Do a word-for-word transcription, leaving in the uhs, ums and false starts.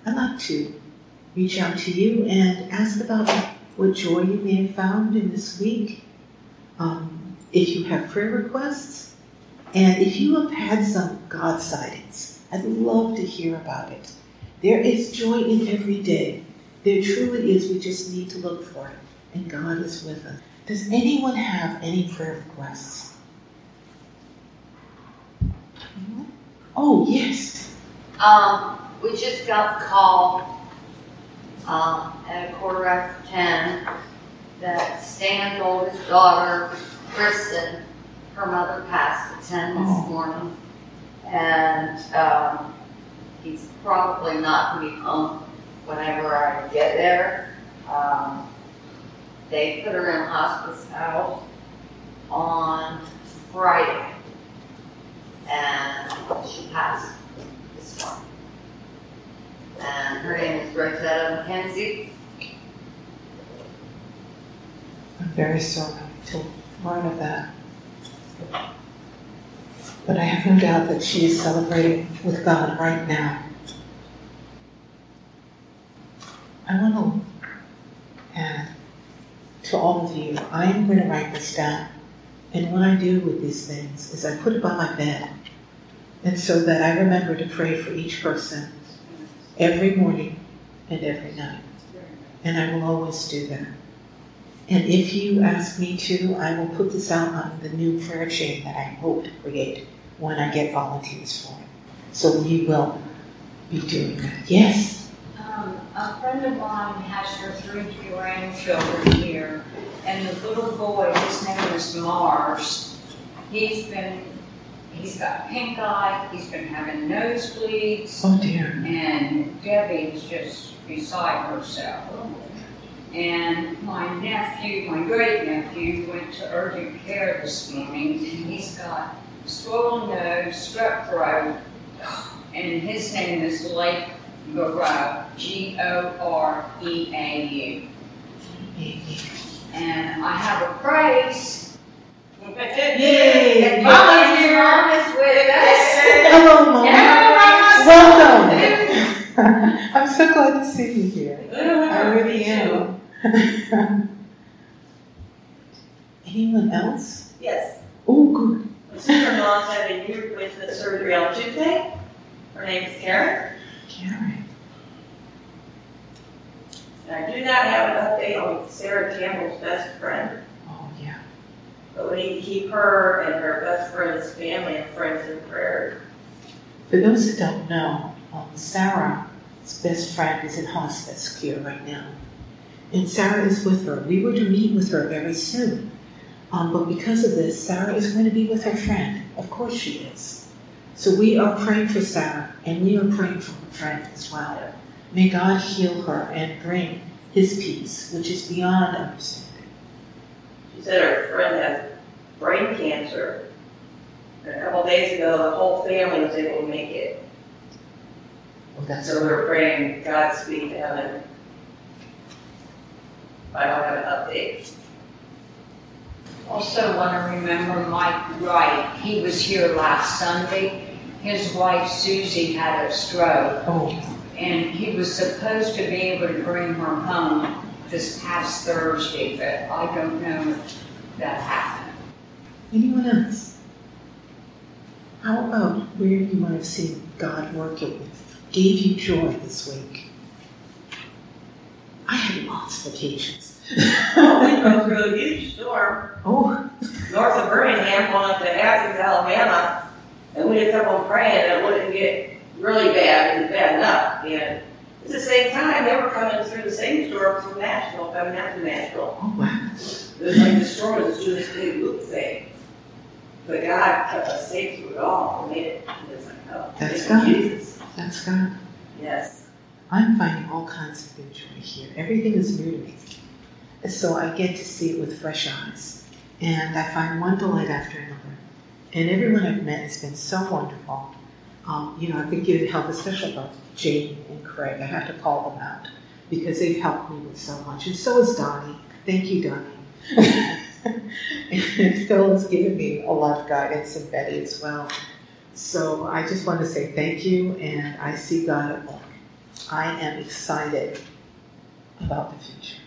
I'd like to reach out to you and ask about what joy you may have found in this week. Um, if you have prayer requests, and if you have had some God sightings, I'd love to hear about it. There is joy in every day. There truly is. We just need to look for it. And God is with us. Does anyone have any prayer requests? Oh, yes. Um, we just got the call um, at a quarter after ten that Stan's oldest daughter, Kristen, her mother passed at ten this Oh. morning. And um, he's probably not going to be home whenever I get there. Um, they put her in hospice out on Friday. And she passed this morning. And her name is Rosetta McKenzie. I'm very sorry to learn of that. But I have no doubt that she is celebrating with God right now. I want to look, and to all of you, I am going to write this down. And what I do with these things is I put it by my bed. And so that I remember to pray for each person every morning and every night. And I will always do that. And if you ask me to, I will put this out on the new prayer chain that I hope to create when I get volunteers for it. So we will be doing that. Yes? Um, a friend of mine has her three grandchildren here, and the little boy, his name is Mars. He's been, he's got pink eye, he's been having nosebleeds. Oh dear. And Debbie's just beside herself. And my nephew, my great nephew, went to urgent care this morning, and he's got swollen nose, strep throat, and his name is Lake Goreau, G O R E A U. And I have a praise. Yay! And Mama's here, Mama's with us. Hello, Mama. Yeah, Welcome. I'm so glad to see you here. I really am. Anyone else? Yes. Oh, good. My sister-in-law's having knee replacement surgery on Tuesday. Her name is Karen. Karen. And I do not have an update on Sarah Campbell's best friend. Oh, yeah. But we need to keep her and her best friend's family and friends in prayer. For those that don't know, um, Sarah's best friend is in hospice care right now. And Sarah is with her. We were to meet with her very soon. Um, but because of this, Sarah is going to be with her friend. Of course she is. So we are praying for Sarah, and we are praying for her friend as well. May God heal her and bring His peace, which is beyond understanding. She said her friend has brain cancer. And a couple of days ago, the whole family was able to make it. Oh, that's So we're praying Godspeed to heaven. I don't have an update. Also want to remember Mike Wright. He was here last Sunday. His wife Susie had a stroke. Oh. And he was supposed to be able to bring her home this past Thursday, but I don't know if that happened. Anyone else? How about where you might have seen God working, gave you joy this week? I had lots of occasions. Oh, we drove through a huge storm. Oh. North of Birmingham, going up to Athens, Alabama, and we had kept on praying that it wouldn't get really bad. It was bad enough. And at the same time, they were coming through the same storm from Nashville, coming out to Nashville. Oh, wow. It was like the storm was doing this big loop thing. But God kept us safe through it all and made it. It's like, oh, That's thank God. you, Jesus. That's God. Yes. I'm finding all kinds of good joy here. Everything is new to me. So I get to see it with fresh eyes. And I find one delight after another. And everyone I've met has been so wonderful. Um, you know, I've been giving help, especially about Jane and Craig. I have to call them out because they've helped me with so much. And so is Donnie. Thank you, Donnie. And Phil has given me a lot of guidance, and Betty as well. So I just want to say thank you, and I see God at work. I am excited about the future.